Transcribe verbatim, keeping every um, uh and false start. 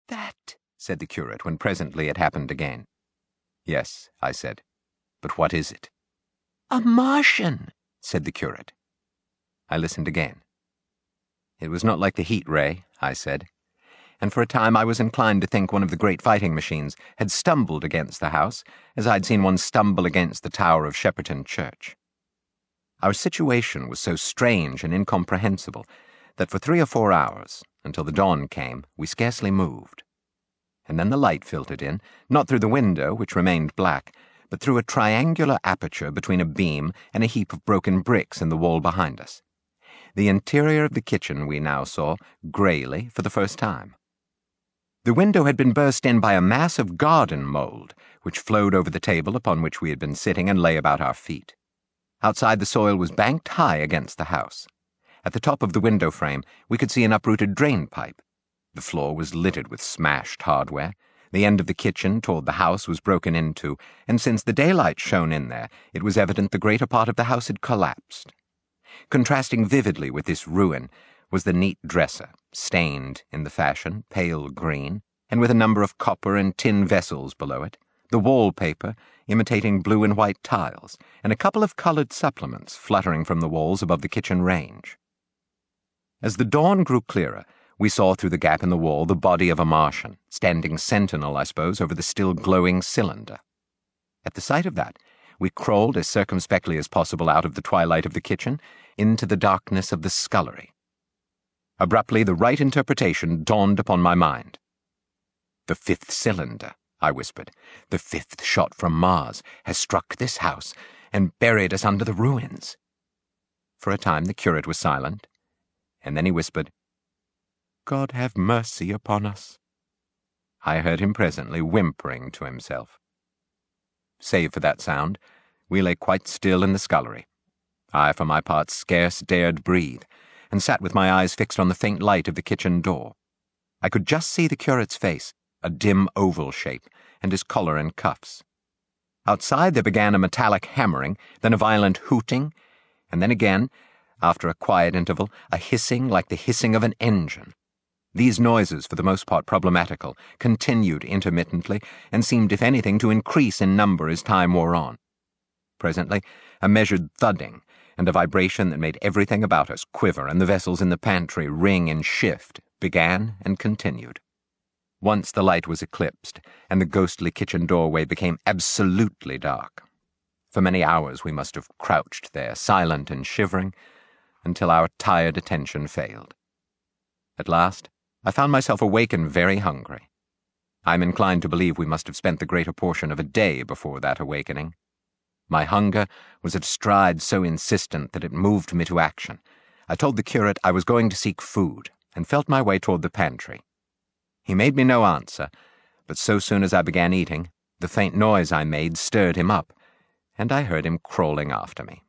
"That," said the curate, when presently it happened again. "Yes," I said. "But what is it?" "A Martian," said the curate. I listened again. It was not like the heat ray, I said, and for a time I was inclined to think one of the great fighting machines had stumbled against the house, as I'd seen one stumble against the tower of Shepperton Church. Our situation was so strange and incomprehensible that for three or four hours, until the dawn came, we scarcely moved. And then the light filtered in, not through the window, which remained black, but through a triangular aperture between a beam and a heap of broken bricks in the wall behind us. The interior of the kitchen we now saw, greyly, for the first time. The window had been burst in by a mass of garden mould, which flowed over the table upon which we had been sitting and lay about our feet. Outside, the soil was banked high against the house. At the top of the window frame, we could see an uprooted drain pipe. The floor was littered with smashed hardware. The end of the kitchen toward the house was broken into, and since the daylight shone in there, it was evident the greater part of the house had collapsed. Contrasting vividly with this ruin was the neat dresser, stained in the fashion, pale green, and with a number of copper and tin vessels below it, the wallpaper imitating blue and white tiles, and a couple of colored supplements fluttering from the walls above the kitchen range. As the dawn grew clearer, we saw through the gap in the wall the body of a Martian, standing sentinel, I suppose, over the still glowing cylinder. At the sight of that, we crawled as circumspectly as possible out of the twilight of the kitchen into the darkness of the scullery. Abruptly, the right interpretation dawned upon my mind. "The fifth cylinder," I whispered, "the fifth shot from Mars has struck this house and buried us under the ruins." For a time the curate was silent, and then he whispered, "God have mercy upon us." I heard him presently whimpering to himself. Save for that sound, we lay quite still in the scullery. I, for my part, scarce dared breathe, and sat with my eyes fixed on the faint light of the kitchen door. I could just see the curate's face, a dim oval shape, and his collar and cuffs. Outside there began a metallic hammering, then a violent hooting, and then again, after a quiet interval, a hissing like the hissing of an engine. These noises, for the most part problematical, continued intermittently, and seemed, if anything, to increase in number as time wore on. Presently, a measured thudding, and a vibration that made everything about us quiver and the vessels in the pantry ring and shift, began and continued. Once the light was eclipsed, and the ghostly kitchen doorway became absolutely dark. For many hours we must have crouched there, silent and shivering, until our tired attention failed. At last, I found myself awake and very hungry. I am inclined to believe we must have spent the greater portion of a day before that awakening. My hunger was at a stride so insistent that it moved me to action. I told the curate I was going to seek food, and felt my way toward the pantry. He made me no answer, but so soon as I began eating, the faint noise I made stirred him up, and I heard him crawling after me.